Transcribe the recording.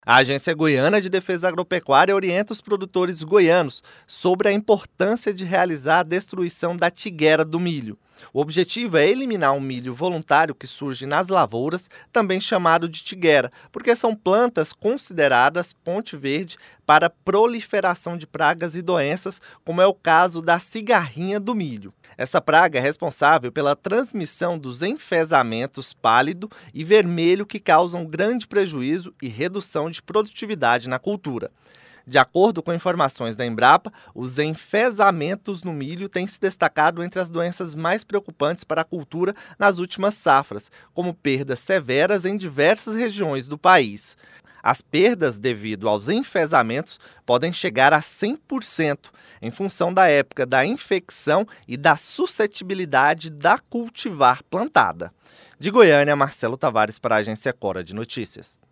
A Agência Goiana de Defesa Agropecuária orienta os produtores goianos sobre a importância de realizar a destruição da tiguera do milho. O objetivo é eliminar o milho voluntário que surge nas lavouras, também chamado de tiguera, porque são plantas consideradas ponte verde para a proliferação de pragas e doenças, como é o caso da cigarrinha do milho. Essa praga é responsável pela transmissão dos enfesamentos pálido e vermelho que causam grande prejuízo e redução de produtividade na cultura. De acordo com informações da Embrapa, os enfesamentos no milho têm se destacado entre as doenças mais preocupantes para a cultura nas últimas safras, como perdas severas em diversas regiões do país. As perdas devido aos enfesamentos podem chegar a 100%, em função da época da infecção e da suscetibilidade da cultivar plantada. De Goiânia, Marcelo Tavares para a Agência Cora de Notícias.